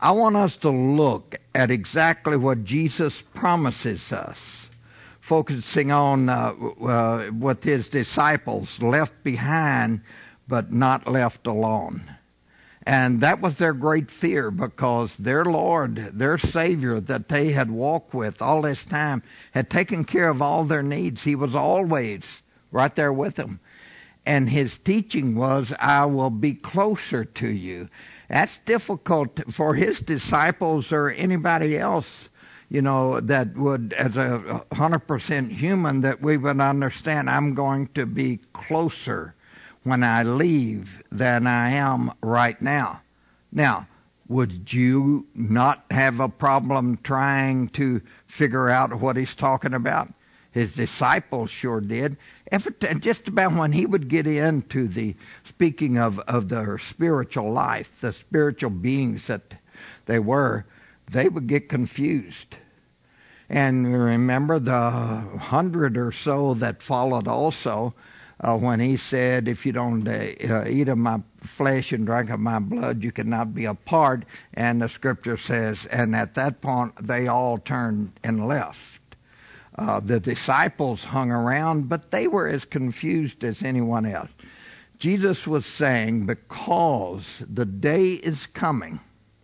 I want us to look at exactly what Jesus promises us, focusing on what his disciples left behind but not left alone. And that was their great fear, because their Lord, their Savior that they had walked with all this time, had taken care of all their needs. He was always right there with them. And his teaching was, I will be closer to you. That's difficult for his disciples or anybody else, that would, as a 100% human, that we would understand, I'm going to be closer when I leave than I am right now. Now, would you not have a problem trying to figure out what he's talking about? His disciples sure did. Just about when he would get into the speaking of their spiritual life, the spiritual beings that they were, they would get confused. And remember the 100 or so that followed also, when he said, if you don't eat of my flesh and drink of my blood, you cannot be a part. And the scripture says, and at that point they all turned and left. The disciples hung around, but they were as confused as anyone else. Jesus was saying, because the day is coming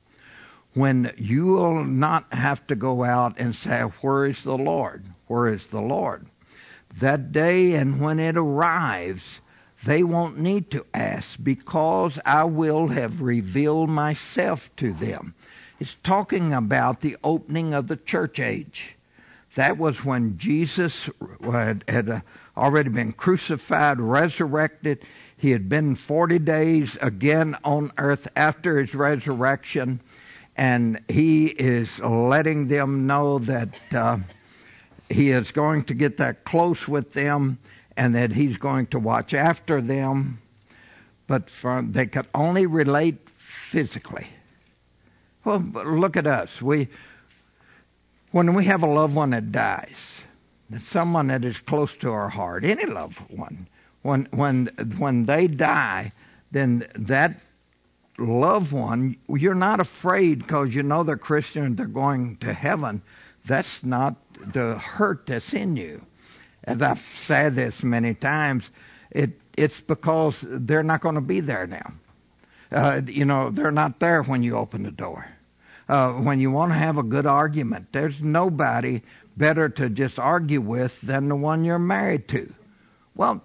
when you will not have to go out and say, where is the Lord? Where is the Lord? That day, and when it arrives, they won't need to ask, because I will have revealed myself to them. It's talking about the opening of the church age. That was when Jesus had already been crucified, resurrected. He had been 40 days again on earth after his resurrection, and he is letting them know that he is going to get that close with them, and that he's going to watch after them. But they could only relate physically. Well, look at us. When we have a loved one that dies, someone that is close to our heart, any loved one, when they die, then that loved one, you're not afraid because you know they're Christian and they're going to heaven. That's not the hurt that's in you. As I've said this many times, it's because they're not going to be there now. They're not there when you open the door. When you want to have a good argument, there's nobody better to just argue with than the one you're married to. Well,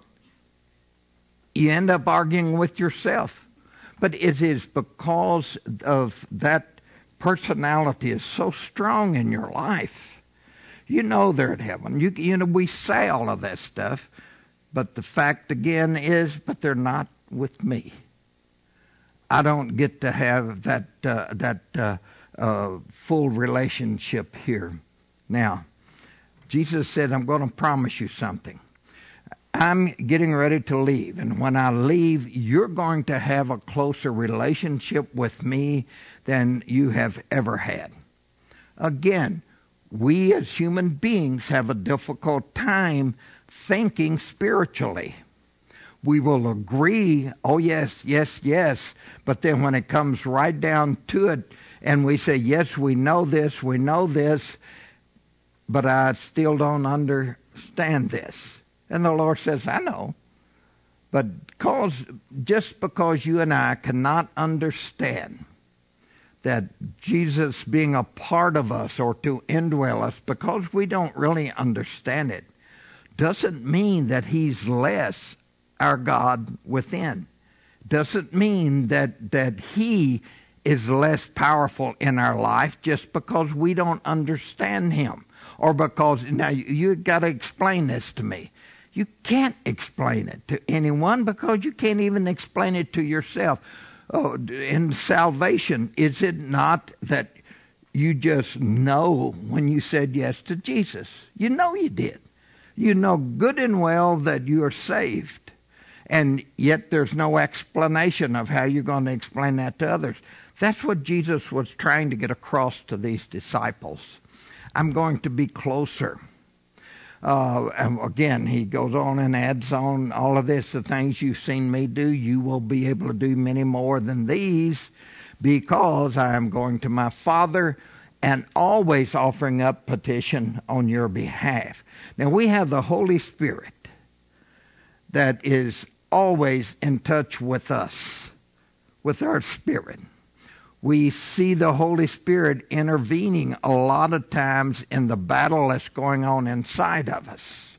you end up arguing with yourself. But it is because of that personality is so strong in your life. You know they're at heaven. We say all of that stuff, but the fact again is, but they're not with me. I don't get to have that full relationship here. Now, Jesus said, I'm going to promise you something. I'm getting ready to leave, and when I leave, you're going to have a closer relationship with me than you have ever had. Again, we as human beings have a difficult time thinking spiritually. We will agree, oh yes, yes, yes, but then when it comes right down to it, and we say, yes, we know this, but I still don't understand this. And the Lord says, I know. But just because you and I cannot understand that Jesus being a part of us or to indwell us, because we don't really understand it, doesn't mean that he's less our God within. Doesn't mean that he is less powerful in our life just because we don't understand him. Or because, now you got to explain this to me. You can't explain it to anyone because you can't even explain it to yourself. Oh, in salvation, is it not that you just know when you said yes to Jesus? You know you did. You know good and well that you are saved. And yet there's no explanation of how you're going to explain that to others. That's what Jesus was trying to get across to these disciples. I'm going to be closer. And again, he goes on and adds on all of this. The things you've seen me do, you will be able to do many more than these, because I am going to my Father and always offering up petition on your behalf. Now we have the Holy Spirit that is always in touch with us, with our spirit. We see the Holy Spirit intervening a lot of times in the battle that's going on inside of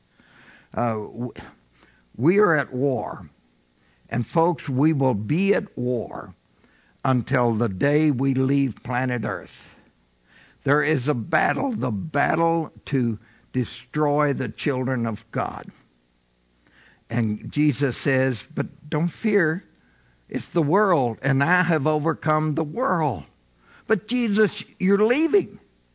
us. We are at war. And folks, we will be at war until the day we leave planet Earth. There is a battle, the battle to destroy the children of God. And Jesus says, but don't fear, it's the world, and I have overcome the world. But Jesus, you're leaving.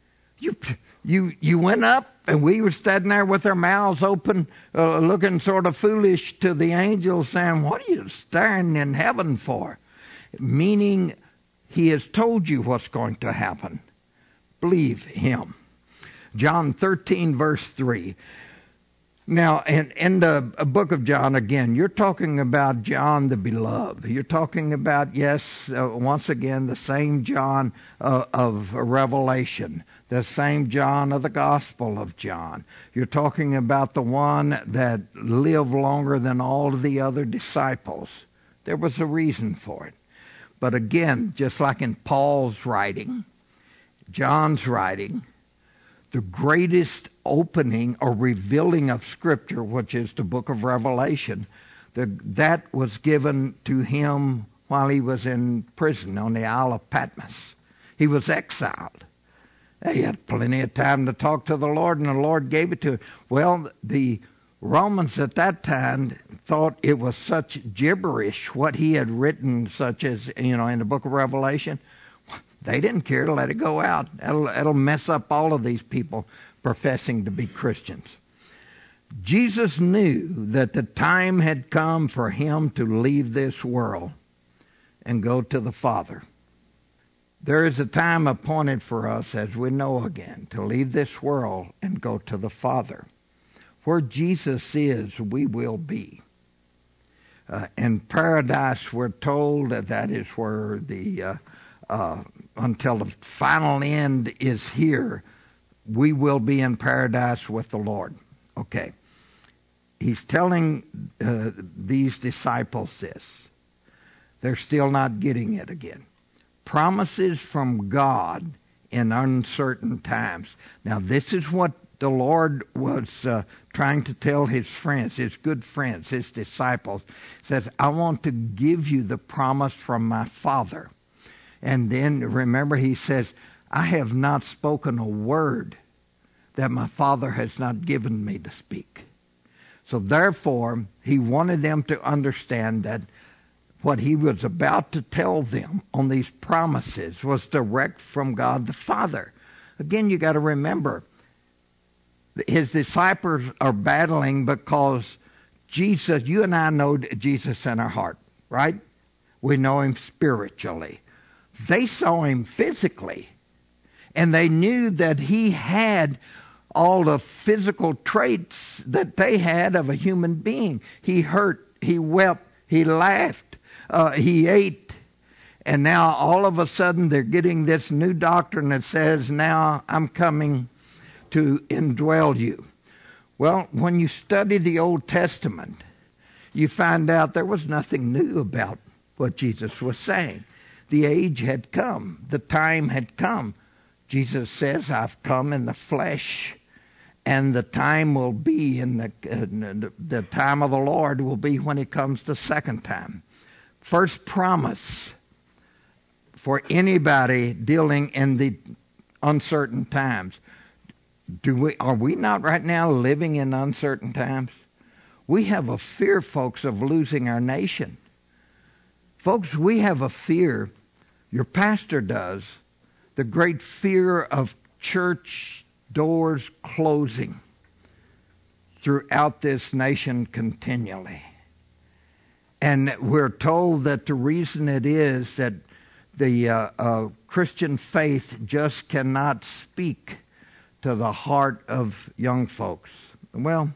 You went up, and we were standing there with our mouths open, looking sort of foolish to the angels, saying, what are you staring in heaven for? Meaning, he has told you what's going to happen. Believe him. John 13, verse 3. Now, in the book of John, again, you're talking about John the Beloved. You're talking about, yes, once again, the same John of Revelation, the same John of the Gospel of John. You're talking about the one that lived longer than all of the other disciples. There was a reason for it. But again, just like in Paul's writing, John's writing, the greatest opening or revealing of Scripture, which is the book of Revelation, that was given to him while he was in prison on the Isle of Patmos. He was exiled. He had plenty of time to talk to the Lord, and the Lord gave it to him. Well, the Romans at that time thought it was such gibberish, what he had written, such as, in the book of Revelation. They didn't care to let it go out. It'll mess up all of these people professing to be Christians. Jesus knew that the time had come for him to leave this world and go to the Father. There is a time appointed for us, as we know again, to leave this world and go to the Father. Where Jesus is, we will be. In paradise, we're told that is where the until the final end is here, we will be in paradise with the Lord. Okay. He's telling these disciples this. They're still not getting it again. Promises from God in uncertain times. Now, this is what the Lord was trying to tell his friends, his good friends, his disciples. He says, I want to give you the promise from my Father. And then, remember, he says, I have not spoken a word that my Father has not given me to speak. So therefore, he wanted them to understand that what he was about to tell them on these promises was direct from God the Father. Again, you got to remember, his disciples are battling because Jesus, you and I know Jesus in our heart, right? We know him spiritually. They saw him physically, and they knew that he had all the physical traits that they had of a human being. He hurt, he wept, he laughed, he ate, and now all of a sudden they're getting this new doctrine that says, now I'm coming to indwell you. Well, when you study the Old Testament, you find out there was nothing new about what Jesus was saying. The age had come. The time had come. Jesus says, I've come in the flesh, and the time will be in the time of the Lord will be when he comes the second time. First promise for anybody dealing in the uncertain times. Are we not right now living in uncertain times? We have a fear, folks, of losing our nation. Folks, we have a fear, your pastor does, the great fear of church doors closing throughout this nation continually. And we're told that the reason it is that the Christian faith just cannot speak to the heart of young folks. Well,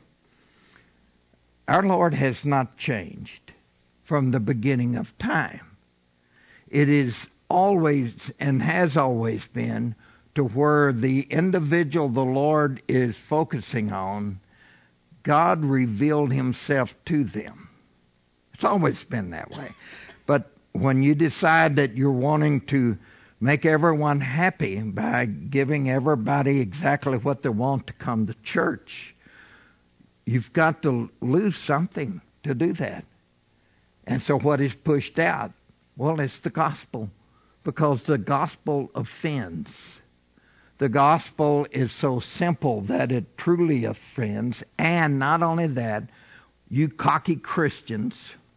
our Lord has not changed from the beginning of time. It is always and has always been to where the individual the Lord is focusing on, God revealed himself to them. It's always been that way. But when you decide that you're wanting to make everyone happy by giving everybody exactly what they want to come to church, you've got to lose something to do that. And so what is pushed out? Well, it's the gospel, because the gospel offends. The gospel is so simple that it truly offends. And not only that, you cocky Christians,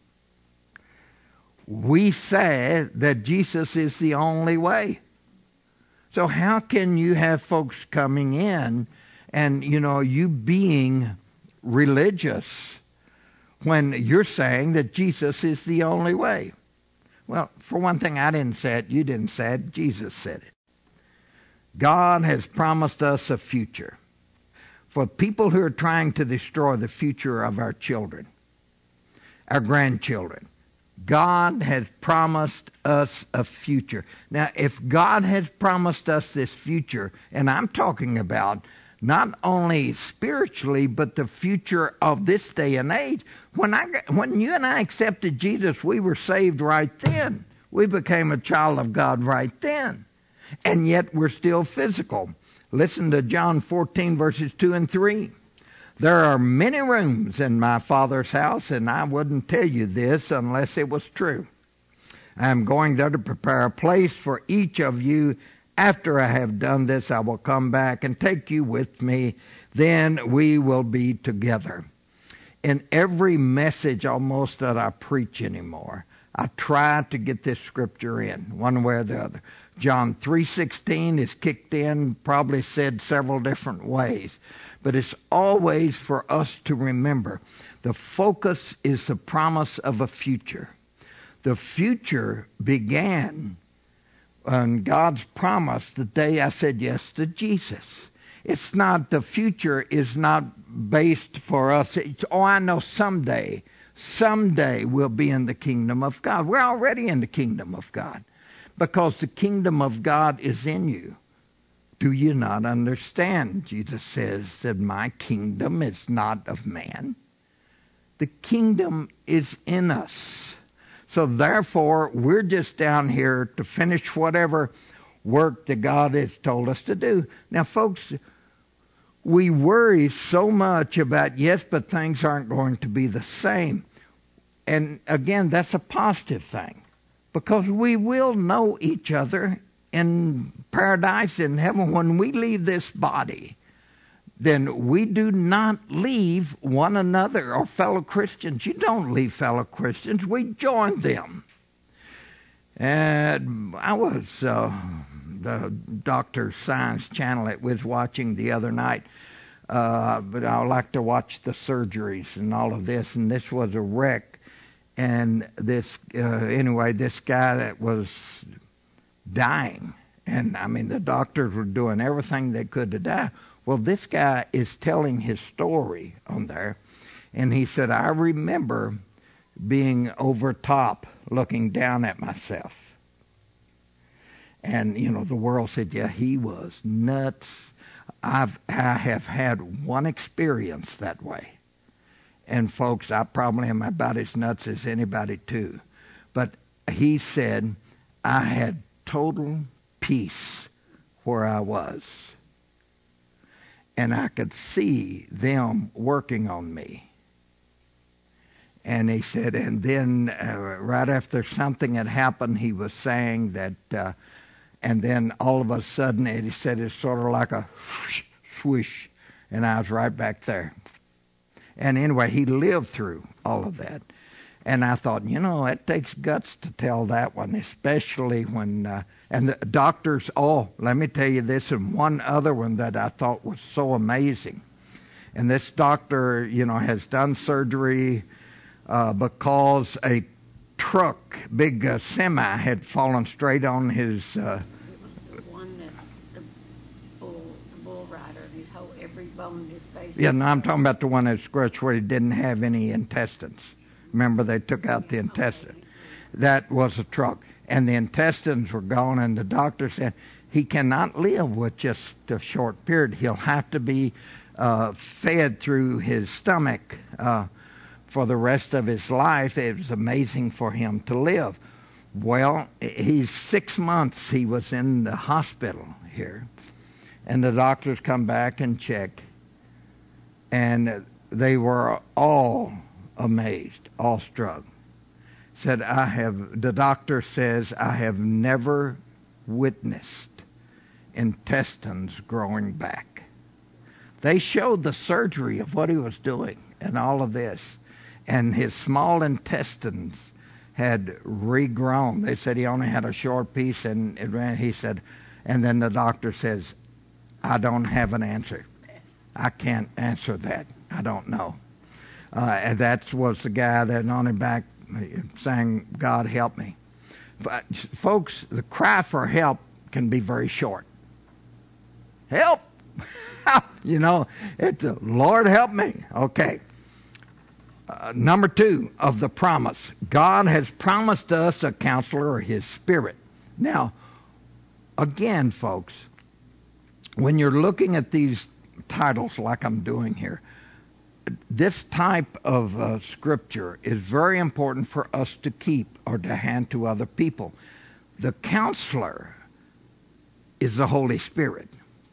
we say that Jesus is the only way. So how can you have folks coming in and, you being religious when you're saying that Jesus is the only way? Well, for one thing, I didn't say it, you didn't say it, Jesus said it. God has promised us a future. For people who are trying to destroy the future of our children, our grandchildren, God has promised us a future. Now, if God has promised us this future, and I'm talking about not only spiritually, but the future of this day and age. When you and I accepted Jesus, we were saved right then. We became a child of God right then. And yet we're still physical. Listen to John 14, verses 2 and 3. There are many rooms in my Father's house, and I wouldn't tell you this unless it was true. I am going there to prepare a place for each of you. After I have done this, I will come back and take you with me. Then we will be together. In every message almost that I preach anymore, I try to get this scripture in, one way or the other. John 3:16 is kicked in, probably said several different ways. But it's always for us to remember. The focus is the promise of a future. The future began on God's promise the day I said yes to Jesus. It's not, the future is not based for us. I know someday we'll be in the kingdom of God. We're already in the kingdom of God because the kingdom of God is in you. Do you not understand? Jesus says that my kingdom is not of man. The kingdom is in us. So therefore, we're just down here to finish whatever work that God has told us to do. Now, folks, we worry so much about, yes, but things aren't going to be the same. And again, that's a positive thing, because we will know each other in paradise, in heaven. When we leave this body, then we do not leave one another or fellow Christians. You don't leave fellow Christians. We join them. And I was, the Dr. Science channel it was watching the other night, but I like to watch the surgeries and all of this, and this was a wreck. And this guy that was dying, and I mean the doctors were doing everything they could to die. Well, this guy is telling his story on there, and he said, I remember being over top looking down at myself. And, the world said, yeah, he was nuts. I have had one experience that way. And folks, I probably am about as nuts as anybody too. But he said, I had total peace where I was. And I could see them working on me. And he said, and then right after something had happened, he was saying that, and then all of a sudden, he said, it's sort of like a swoosh, and I was right back there. And anyway, he lived through all of that. And I thought, it takes guts to tell that one, especially when, and the doctors, let me tell you this, and one other one that I thought was so amazing. And this doctor, has done surgery because a truck, big semi, had fallen straight on his... it was the one that the bull rider, every bone in his face... Yeah, no, I'm talking about the one that scratched where he didn't have any intestines. Remember, they took out the intestine. That was a truck. and the intestines were gone, and the doctor said he cannot live with just a short period. He'll have to be fed through his stomach for the rest of his life. It was amazing for him to live. Well, he's 6 months he was in the hospital here, and the doctors come back and check, and they were all amazed, awestruck. Said, the doctor says, I have never witnessed intestines growing back. They showed the surgery of what he was doing and all of this, and his small intestines had regrown. They said he only had a short piece, and he said, and then the doctor says, I don't have an answer. I can't answer that. I don't know. And that was the guy that on his back saying, God help me. But folks, the cry for help can be very short. Help! You know, it's Lord help me. Okay. Number 2 of the promise. God has promised us a counselor, or his Spirit. Now, again, folks, when you're looking at these titles like I'm doing here, this type of scripture is very important for us to keep or to hand to other people. The counselor is the Holy Spirit.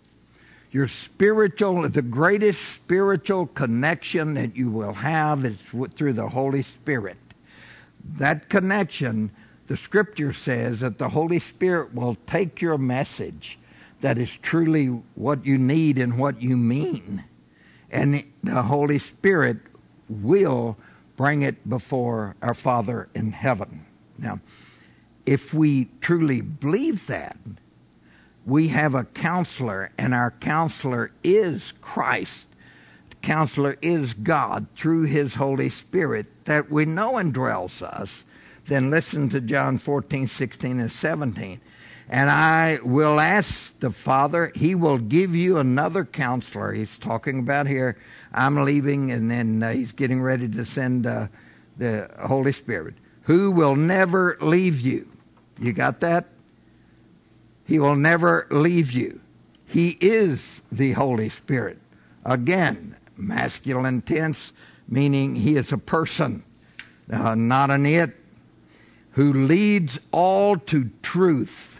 The greatest spiritual connection that you will have is through the Holy Spirit. That connection, the scripture says that the Holy Spirit will take your message that is truly what you need and what you mean, and the Holy Spirit will bring it before our Father in heaven. Now, if we truly believe that, we have a counselor, and our counselor is Christ. The counselor is God through his Holy Spirit that we know indwells us. Then listen to John 14, 16, and 17. And I will ask the Father, he will give you another counselor. He's talking about here, I'm leaving, and then he's getting ready to send the Holy Spirit, who will never leave you. You got that? He will never leave you. He is the Holy Spirit. Again, masculine tense, meaning he is a person, not an it, who leads all to truth.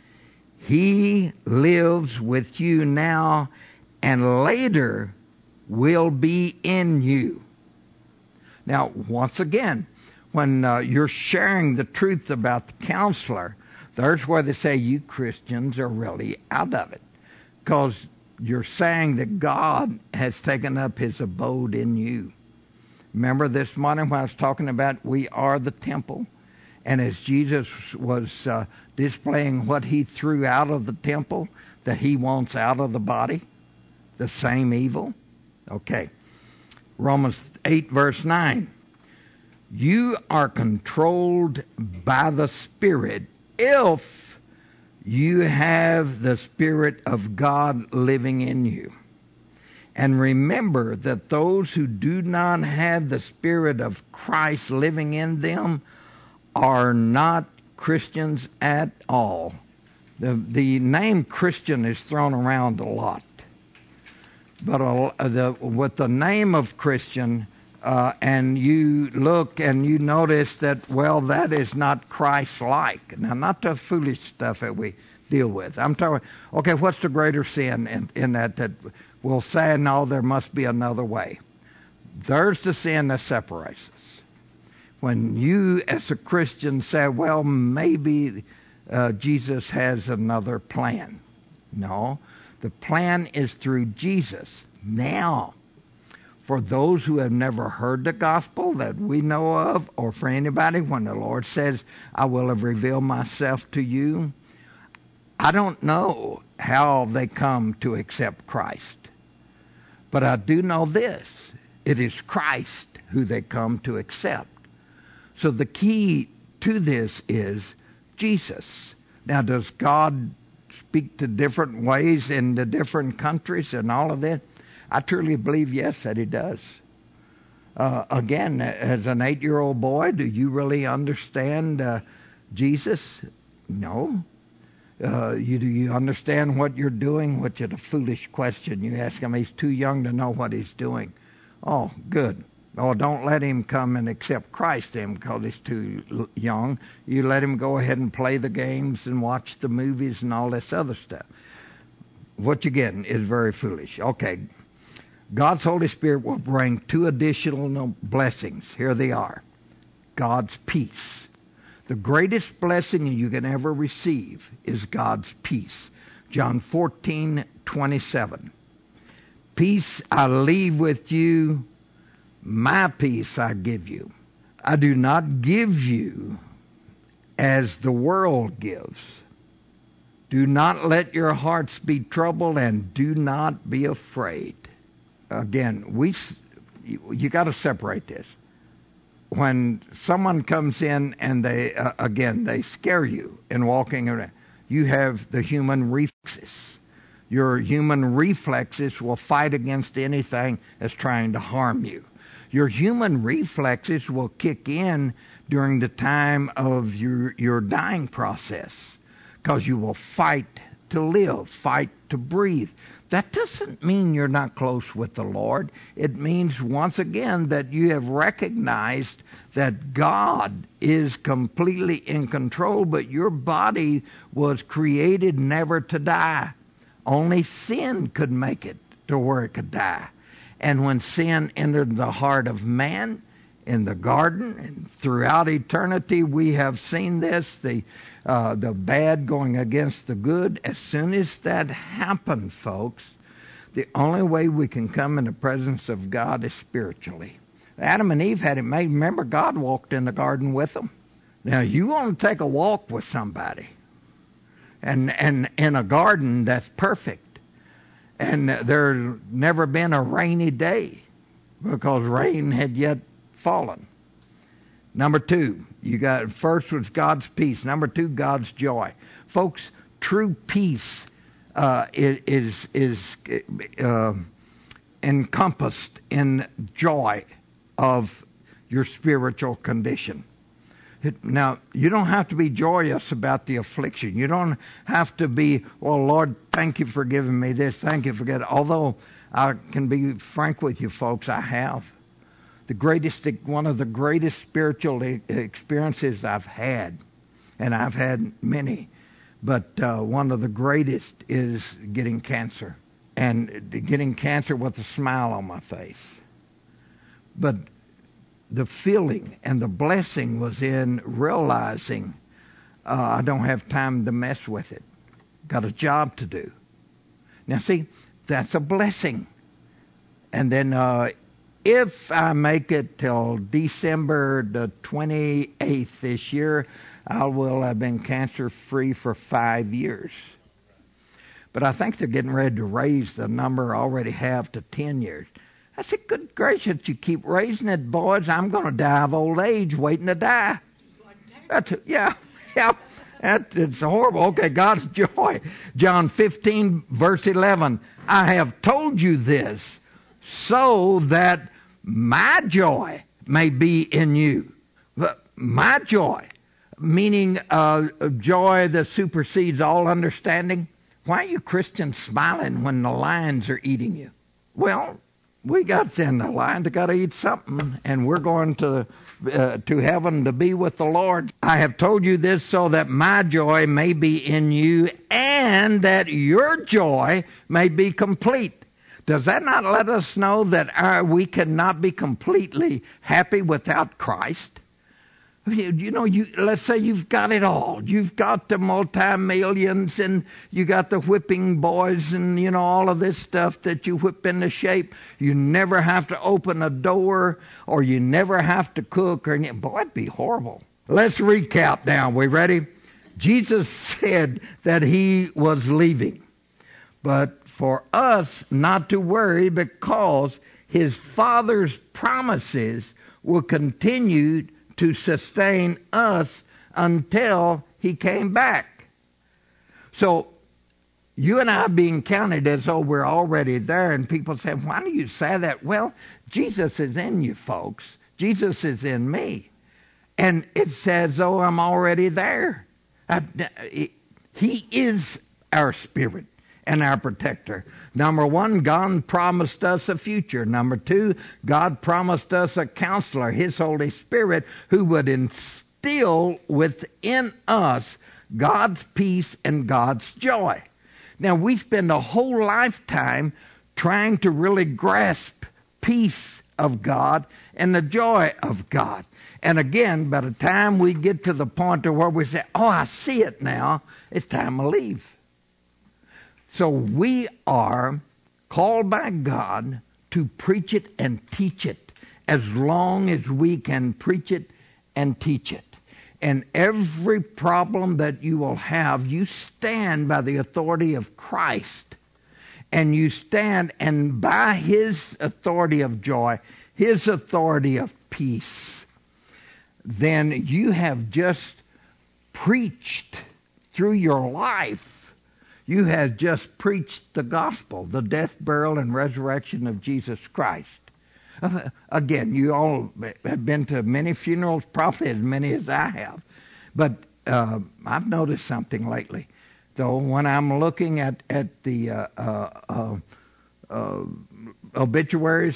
He lives with you now and later will be in you. Now, once again, when you're sharing the truth about the counselor, there's where they say you Christians are really out of it, because you're saying that God has taken up his abode in you. Remember this morning when I was talking about we are the temple? And as Jesus was displaying what he threw out of the temple that he wants out of the body, the same evil. Okay. Romans 8, verse 9. You are controlled by the Spirit if you have the Spirit of God living in you. And remember that those who do not have the Spirit of Christ living in them are not Christians at all. The name Christian is thrown around a lot. But with the name of Christian, and you look and you notice that, well, that is not Christ-like. Now, not the foolish stuff that we deal with. I'm talking, okay, what's the greater sin in that we'll say, no, there must be another way. There's the sin that separates us. When you, as a Christian, say, well, maybe Jesus has another plan. No, the plan is through Jesus. Now, for those who have never heard the gospel that we know of, or for anybody, when the Lord says, I will have revealed myself to you, I don't know how they come to accept Christ. But I do know this. It is Christ who they come to accept. So the key to this is Jesus. Now, does God speak to different ways in the different countries and all of that? I truly believe, yes, that he does. Again, as an 8-year-old boy, do you really understand Jesus? No. Do you understand what you're doing? Which is a foolish question. You ask him, he's too young to know what he's doing. Oh, good. Oh, don't let him come and accept Christ then because he's too young. You let him go ahead and play the games and watch the movies and all this other stuff. What you're getting is very foolish. Okay. God's Holy Spirit will bring two additional blessings. Here they are. God's peace. The greatest blessing you can ever receive is God's peace. John 14:27. Peace I leave with you, my peace I give you. I do not give you as the world gives. Do not let your hearts be troubled and do not be afraid. Again, you got to separate this. When someone comes in and they scare you in walking around, you have the human reflexes. Your human reflexes will fight against anything that's trying to harm you. Your human reflexes will kick in during the time of your dying process because you will fight to live, fight to breathe. That doesn't mean you're not close with the Lord. It means, once again, that you have recognized that God is completely in control, but your body was created never to die. Only sin could make it to where it could die. And when sin entered the heart of man in the garden and throughout eternity, we have seen this, the bad going against the good. As soon as that happened, folks, the only way we can come in the presence of God is spiritually. Adam and Eve had it made. Remember, God walked in the garden with them. Now, you want to take a walk with somebody, and in a garden that's perfect, and there's never been a rainy day because rain had yet fallen. Number two, first was God's peace. Number two, God's joy. Folks, true peace is encompassed in joy of your spiritual condition. Now, you don't have to be joyous about the affliction. You don't have to be, well, Lord, thank you for giving me this. Thank you for getting. Although I can be frank with you, folks, I have. One of the greatest spiritual experiences I've had, and I've had many, but one of the greatest is getting cancer, and getting cancer with a smile on my face. But the feeling and the blessing was in realizing I don't have time to mess with it. Got a job to do. Now see, that's a blessing. And then if I make it till December the 28th this year, I will have been cancer-free for 5 years. But I think they're getting ready to raise the number I already have to 10 years. I said, good gracious, you keep raising it, boys. I'm going to die of old age waiting to die. It's horrible. Okay, God's joy. John 15, verse 11. I have told you this so that my joy may be in you. My joy, meaning joy that supersedes all understanding. Why are you Christians smiling when the lions are eating you? Well, we got in the line to got to eat something, and we're going to heaven to be with the Lord. I have told you this so that my joy may be in you, and that your joy may be complete. Does that not let us know that we cannot be completely happy without Christ? Let's say you've got it all. You've got the multi-millions, and you got the whipping boys, and all of this stuff that you whip into shape. You never have to open a door, or you never have to cook, boy, it'd be horrible. Let's recap now. We ready? Jesus said that he was leaving, but for us not to worry, because his Father's promises will continue to sustain us until he came back. So you and I being counted as though we're already there, and people say, why do you say that? Well, Jesus is in you, folks. Jesus is in me. And it says, oh, I'm already there. He is our spirit and our protector. Number one, God promised us a future. Number two, God promised us a counselor, His Holy Spirit, who would instill within us God's peace and God's joy. Now, we spend a whole lifetime trying to really grasp peace of God and the joy of God. And again, by the time we get to the point to where we say, oh, I see it now, it's time to leave. So we are called by God to preach it and teach it as long as we can preach it and teach it. And every problem that you will have, you stand by the authority of Christ. And you stand, and by His authority of joy, His authority of peace, then you have just preached through your life. You have just preached the gospel, the death, burial, and resurrection of Jesus Christ. Again, you all have been to many funerals, probably as many as I have. But I've noticed something lately. Though when I'm looking at the obituaries,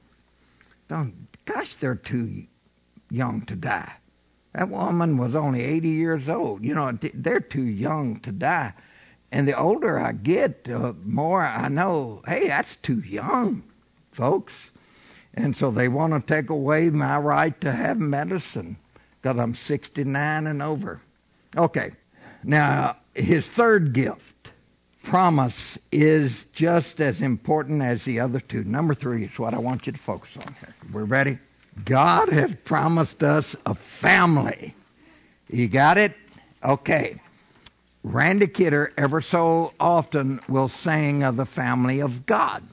gosh, they're too young to die. That woman was only 80 years old. You know, they're too young to die. And the older I get, more I know, hey, that's too young, folks. And so they want to take away my right to have medicine because I'm 69 and over. Okay. Now, his third gift, promise, is just as important as the other two. Number 3 is what I want you to focus on here. We're ready? God has promised us a family. You got it? Okay. Randy Kidder ever so often will sing of the family of God.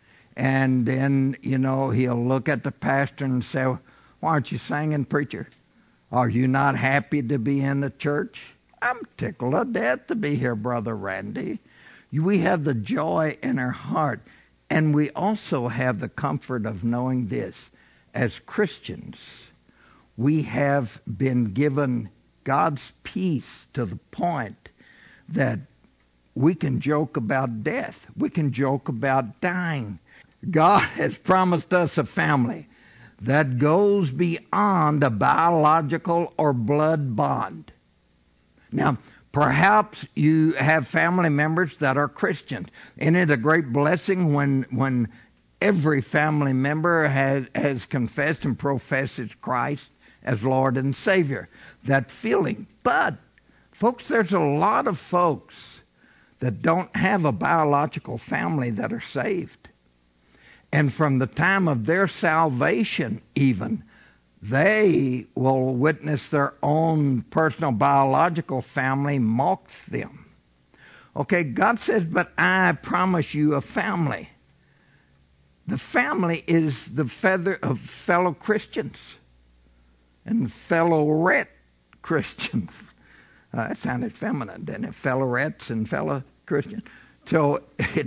And then, you know, he'll look at the pastor and say, why aren't you singing, preacher? Are you not happy to be in the church? I'm tickled to death to be here, Brother Randy. We have the joy in our heart. And we also have the comfort of knowing this. As Christians, we have been given God's peace to the point that we can joke about death. We can joke about dying. God has promised us a family that goes beyond a biological or blood bond. Now, perhaps you have family members that are Christians. Isn't it a great blessing when every family member has confessed and professes Christ as Lord and Savior? That feeling. But, folks, there's a lot of folks that don't have a biological family that are saved. And from the time of their salvation even, they will witness their own personal biological family mock them. Okay, God says, but I promise you a family. The family is the feather of fellow Christians and fellow-ret Christians. That sounded feminine, didn't it? Fellow-rets and fellow Christians. So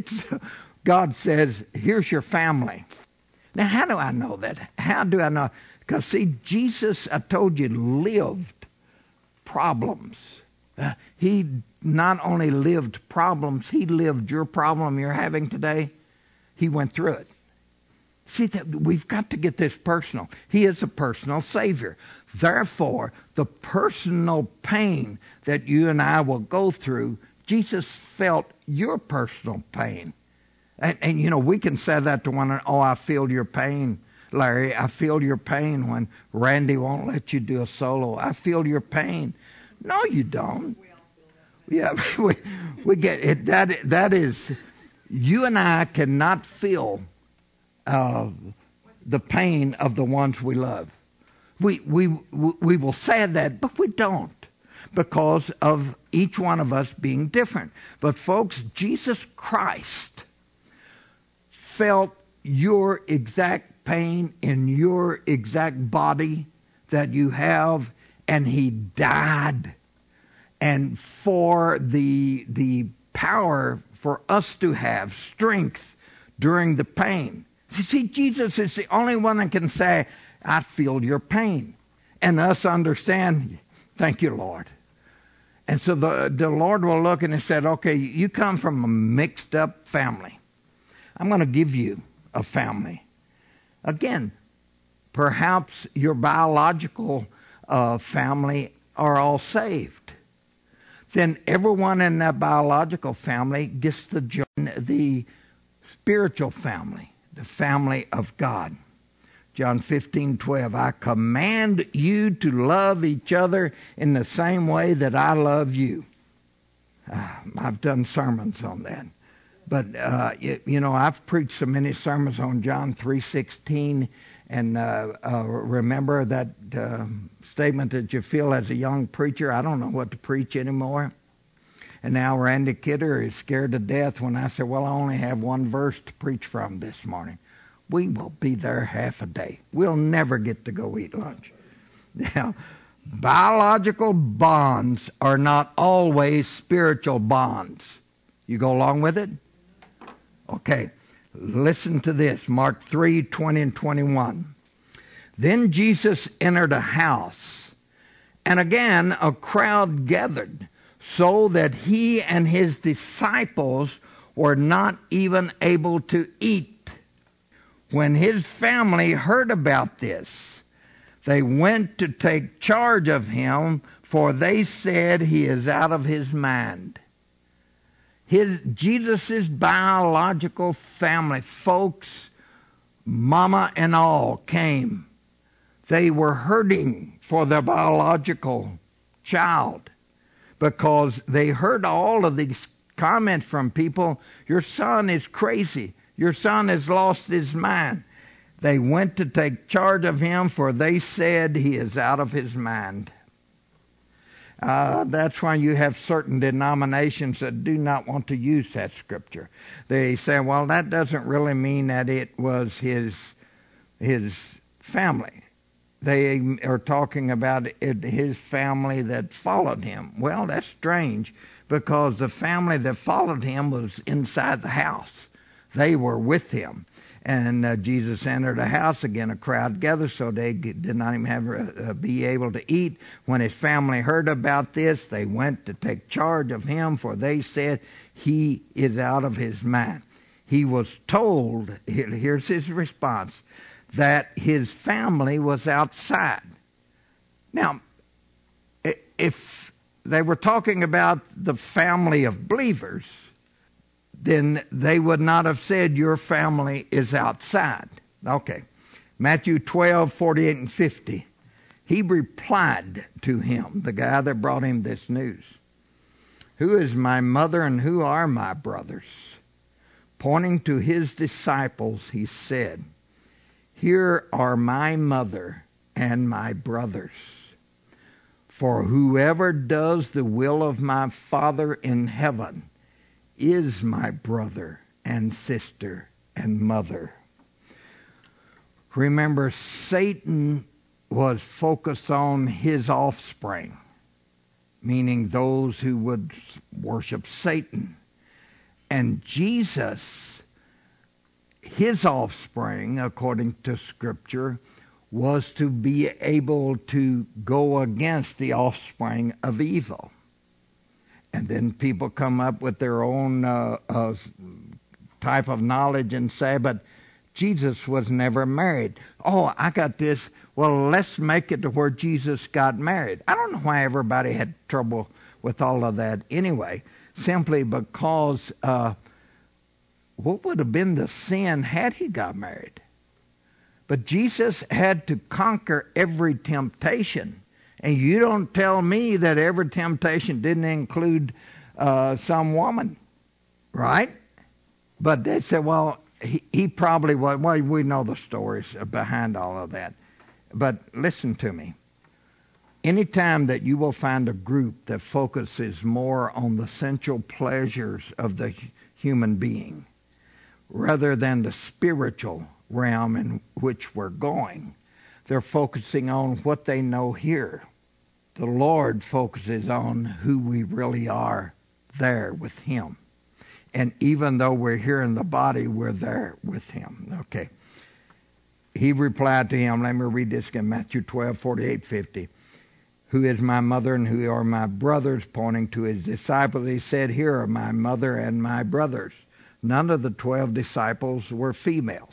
God says, here's your family. Now, how do I know that? How do I know? Because, see, Jesus, I told you, lived problems. He not only lived problems, he lived your problem you're having today. He went through it. See, that we've got to get this personal. He is a personal Savior. Therefore, the personal pain that you and I will go through, Jesus felt your personal pain. And you know, we can say that to one another, oh, I feel your pain, Larry. I feel your pain when Randy won't let you do a solo. I feel your pain. No, you don't. Yeah, we get it. That is, you and I cannot feel the pain of the ones we love. We will say that, but we don't, because of each one of us being different. But folks, Jesus Christ felt your exact pain in your exact body that you have, and he died. And for the power for us to have strength during the pain. You see, Jesus is the only one that can say, I feel your pain. and us understand, thank you, Lord. And so the Lord will look and he said, okay, you come from a mixed up family. I'm going to give you a family. Again, perhaps your biological family are all saved. Then everyone in that biological family gets to join the spiritual family, the family of God. John 15:12, I command you to love each other in the same way that I love you. I've done sermons on that. But, I've preached so many sermons on John 3:16, and remember that statement that you feel as a young preacher, I don't know what to preach anymore. And now Randy Kidder is scared to death when I say, well, I only have one verse to preach from this morning. We will be there half a day. We'll never get to go eat lunch. Now, biological bonds are not always spiritual bonds. You go along with it? Okay. Listen to this. Mark 3:20 and 21. Then Jesus entered a house, and again a crowd gathered, so that he and his disciples were not even able to eat. When his family heard about this, they went to take charge of him, for they said he is out of his mind. Jesus' biological family, folks, mama and all, came. They were hurting for their biological child because they heard all of these comments from people, your son is crazy. Your son has lost his mind. They went to take charge of him, for they said he is out of his mind. That's why you have certain denominations that do not want to use that scripture. They say, well, that doesn't really mean that it was his family. They are talking about his family that followed him. Well, that's strange, because the family that followed him was inside the house. They were with him. And Jesus entered a house. Again, a crowd gathered, so they did not even be able to eat. When his family heard about this, they went to take charge of him, for they said he is out of his mind. He was told, here's his response, that his family was outside. Now, if they were talking about the family of believers, then they would not have said your family is outside. Okay. Matthew 12:48 and 50. He replied to him, the guy that brought him this news, who is my mother and who are my brothers? Pointing to his disciples, he said, here are my mother and my brothers. For whoever does the will of my Father in heaven is my brother and sister and mother. Remember, Satan was focused on his offspring, meaning those who would worship Satan. And Jesus, his offspring, according to Scripture, was to be able to go against the offspring of evil. And then people come up with their own type of knowledge and say, but Jesus was never married. Oh, I got this. Well, let's make it to where Jesus got married. I don't know why everybody had trouble with all of that anyway, simply because what would have been the sin had he got married? But Jesus had to conquer every temptation. And you don't tell me that every temptation didn't include some woman, right? But they said, well, he probably was. Well, we know the stories behind all of that. But listen to me. Anytime that you will find a group that focuses more on the sensual pleasures of the human being rather than the spiritual realm in which we're going, they're focusing on what they know here. The Lord focuses on who we really are there with him. And even though we're here in the body, we're there with him. Okay. he replied to him, let me read this again, Matthew 12, 48, 50. Who is my mother and who are my brothers? Pointing to his disciples, he said, here are my mother and my brothers. None of the 12 disciples were females.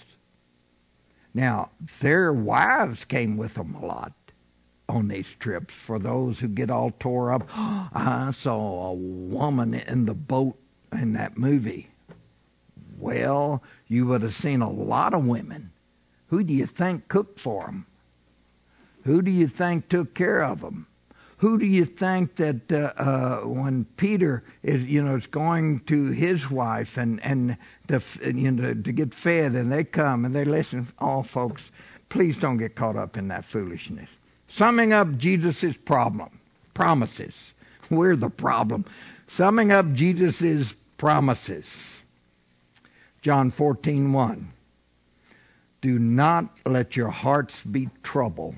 Now, their wives came with them a lot on these trips. For those who get all tore up, I saw a woman in the boat in that movie. Well, you would have seen a lot of women. Who do you think cooked for them? Who do you think took care of them? Who do you think that when Peter is going to his wife and to get fed, and they come and they listen? Oh, folks, please don't get caught up in that foolishness. Summing up Jesus' promises. We're the problem. Summing up Jesus' promises. John 14:1. Do not let your hearts be troubled.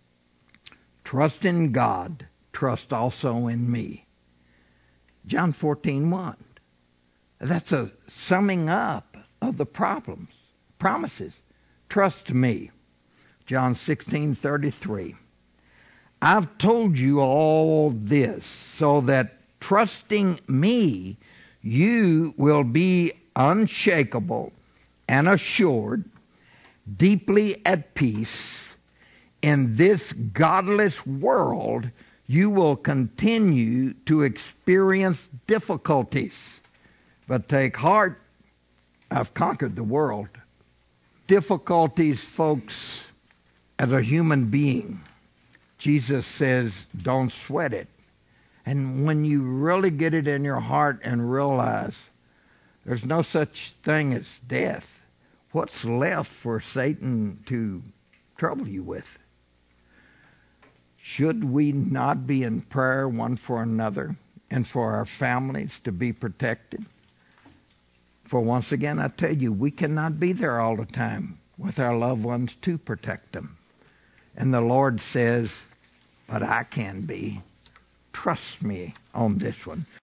Trust in God. Trust also in me. John 14:1. That's a summing up of the promises. Trust me. John 16:33. I've told you all this so that trusting me, you will be unshakable and assured, deeply at peace. In this godless world, you will continue to experience difficulties. But take heart, I've conquered the world. Difficulties, folks, as a human being, Jesus says, don't sweat it. And when you really get it in your heart and realize there's no such thing as death, what's left for Satan to trouble you with? Should we not be in prayer one for another and for our families to be protected? For once again, I tell you, we cannot be there all the time with our loved ones to protect them. And the Lord says, but I can be. Trust me on this one.